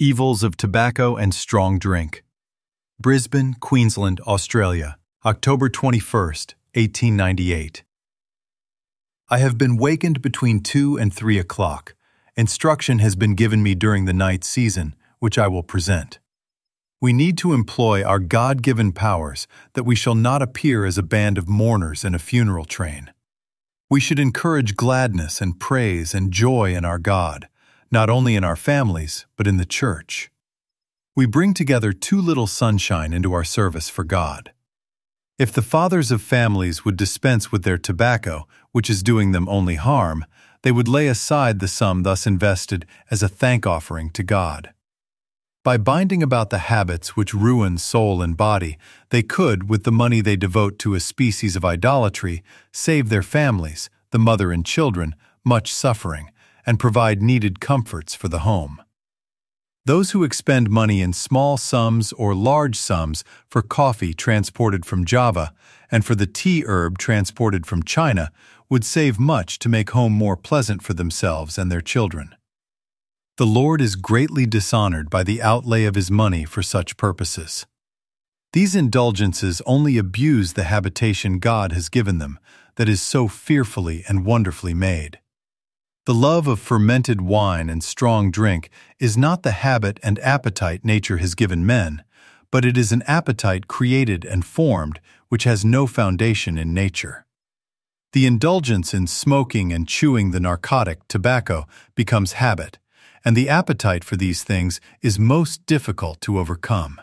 Evils of Tobacco and Strong Drink. Brisbane, Queensland, Australia, October 21st, 1898. I have been wakened between 2 and 3 o'clock. Instruction has been given me during the night season, which I will present. We need to employ our God-given powers that we shall not appear as a band of mourners in a funeral train. We should encourage gladness and praise and joy in our God, not only in our families, but in the church. We bring together too little sunshine into our service for God. If the fathers of families would dispense with their tobacco, which is doing them only harm, they would lay aside the sum thus invested as a thank offering to God. By binding about the habits which ruin soul and body, they could, with the money they devote to a species of idolatry, save their families, the mother and children, much suffering, and provide needed comforts for the home. Those who expend money in small sums or large sums for coffee transported from Java and for the tea herb transported from China would save much to make home more pleasant for themselves and their children. The Lord is greatly dishonored by the outlay of His money for such purposes. These indulgences only abuse the habitation God has given them, that is so fearfully and wonderfully made. The love of fermented wine and strong drink is not the habit and appetite nature has given men, but it is an appetite created and formed which has no foundation in nature. The indulgence in smoking and chewing the narcotic tobacco becomes habit, and the appetite for these things is most difficult to overcome.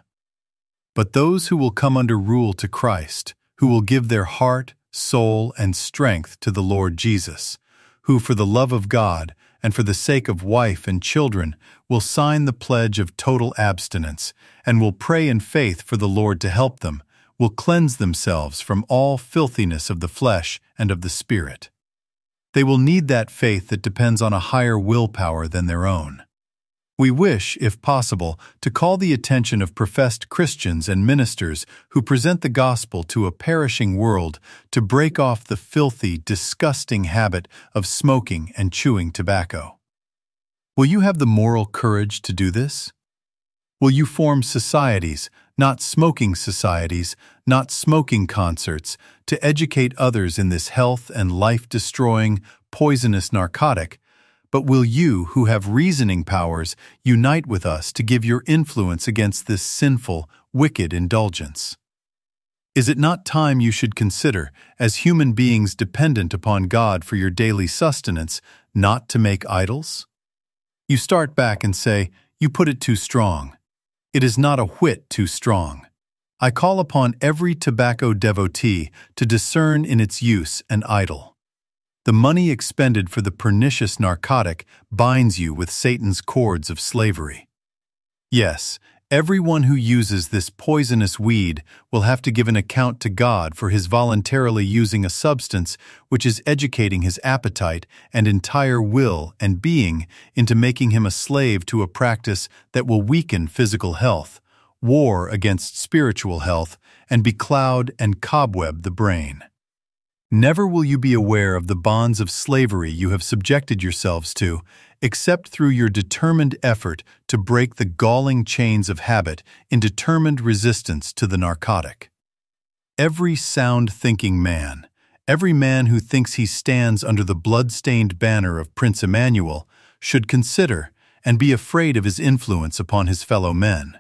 But those who will come under rule to Christ, who will give their heart, soul, and strength to the Lord Jesus, who for the love of God and for the sake of wife and children will sign the pledge of total abstinence and will pray in faith for the Lord to help them, will cleanse themselves from all filthiness of the flesh and of the spirit. They will need that faith that depends on a higher willpower than their own. We wish, if possible, to call the attention of professed Christians and ministers who present the gospel to a perishing world to break off the filthy, disgusting habit of smoking and chewing tobacco. Will you have the moral courage to do this? Will you form societies, not smoking societies, not smoking concerts, to educate others in this health and life-destroying, poisonous narcotic? But will you, who have reasoning powers, unite with us to give your influence against this sinful, wicked indulgence? Is it not time you should consider, as human beings dependent upon God for your daily sustenance, not to make idols? You start back and say, "You put it too strong." It is not a whit too strong. I call upon every tobacco devotee to discern in its use an idol. The money expended for the pernicious narcotic binds you with Satan's cords of slavery. Yes, everyone who uses this poisonous weed will have to give an account to God for his voluntarily using a substance which is educating his appetite and entire will and being into making him a slave to a practice that will weaken physical health, war against spiritual health, and becloud and cobweb the brain. Never will you be aware of the bonds of slavery you have subjected yourselves to, except through your determined effort to break the galling chains of habit in determined resistance to the narcotic. Every sound-thinking man, every man who thinks he stands under the blood-stained banner of Prince Emmanuel, should consider and be afraid of his influence upon his fellow men.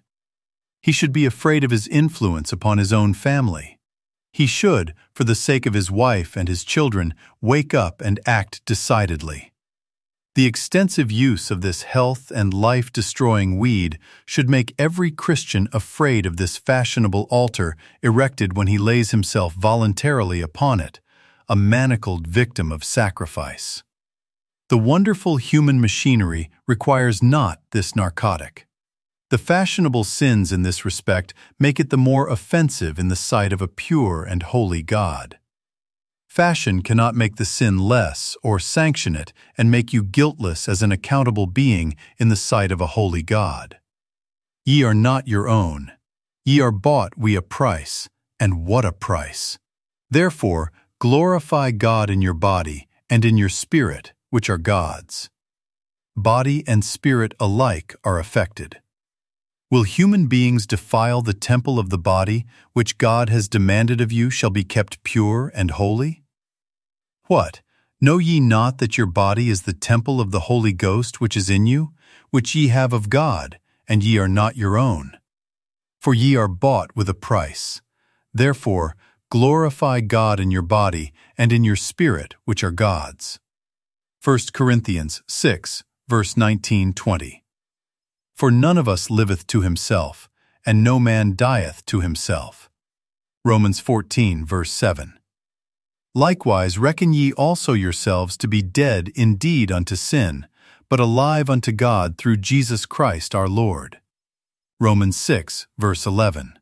He should be afraid of his influence upon his own family. He should, for the sake of his wife and his children, wake up and act decidedly. The extensive use of this health and life-destroying weed should make every Christian afraid of this fashionable altar erected when he lays himself voluntarily upon it, a manacled victim of sacrifice. The wonderful human machinery requires not this narcotic. The fashionable sins in this respect make it the more offensive in the sight of a pure and holy God. Fashion cannot make the sin less or sanction it and make you guiltless as an accountable being in the sight of a holy God. Ye are not your own. Ye are bought wi a price, and what a price! Therefore, glorify God in your body and in your spirit, which are God's. Body and spirit alike are affected. Will human beings defile the temple of the body, which God has demanded of you shall be kept pure and holy? What? Know ye not that your body is the temple of the Holy Ghost which is in you, which ye have of God, and ye are not your own? For ye are bought with a price. Therefore, glorify God in your body and in your spirit, which are God's. 1 Corinthians 6, verse 19-20. For none of us liveth to himself, and no man dieth to himself. Romans 14, verse 7. Likewise reckon ye also yourselves to be dead indeed unto sin, but alive unto God through Jesus Christ our Lord. Romans 6, verse 11.